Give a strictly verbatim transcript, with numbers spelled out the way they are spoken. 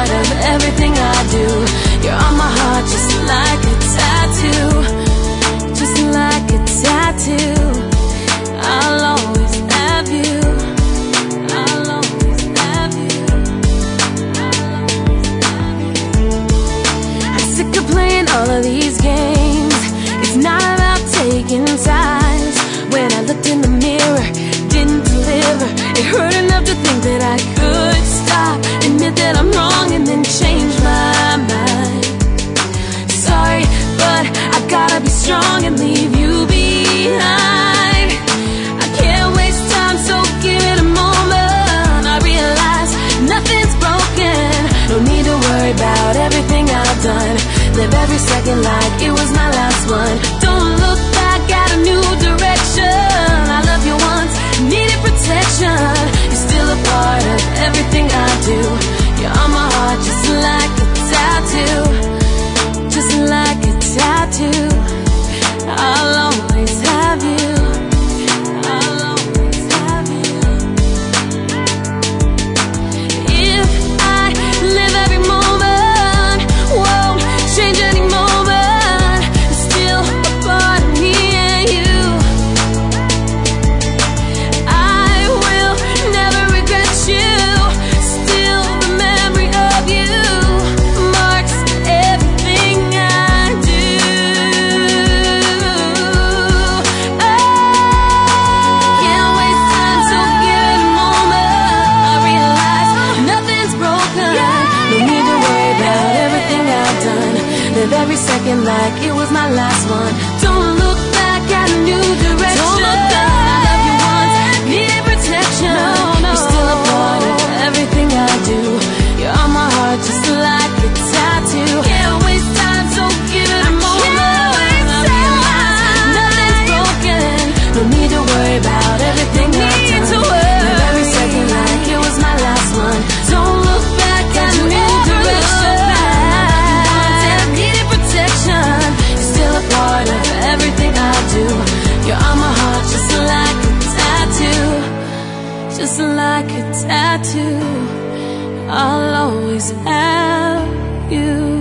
part of everything I do. You're on my heart just like a tattoo, just like a tattoo. I'll always have you, I'll always have you, I'll always have you. I'm sick of playing all of these games. It's not about taking sides. When I looked in the mirror, didn't deliver. It hurt enough to think that I could stop, admit that I'm wrong, and then change my mind. Sorry, but I've gotta be strong and leave you behind. I can't waste time, so give it a moment. I realize nothing's broken. No need to worry about everything I've done. Live every second like it was my last one. Don't look back, got a new direction. I love you once, needed protection. You're still a part of everything I do. You're on my heart just like a tattoo, just like a tattoo. I'll always have you, I'll always have you. If I live every moment, won't change any moment, it's still a part of me and you. I will never regret you, still the memory of you marks everything I do. Oh, can't waste time, so give it a moment. I realize nothing's broken. No need to worry about everything I've done. Live every second like it was my last one. Don't look back, got a new direction. Don't look back, I love you once, needed protection. No, no. You're still a part of everything I do. You're on my heart just like a tattoo. Can't waste time, so give it a moment. I realize nothing's broken. No need to worry about everything I've done. Live every second like it was my last one. Don't look back, got a new direction. Needed protection. You're still a part of everything I do. You're on my heart just like a tattoo, just like a tattoo. I'll always have you.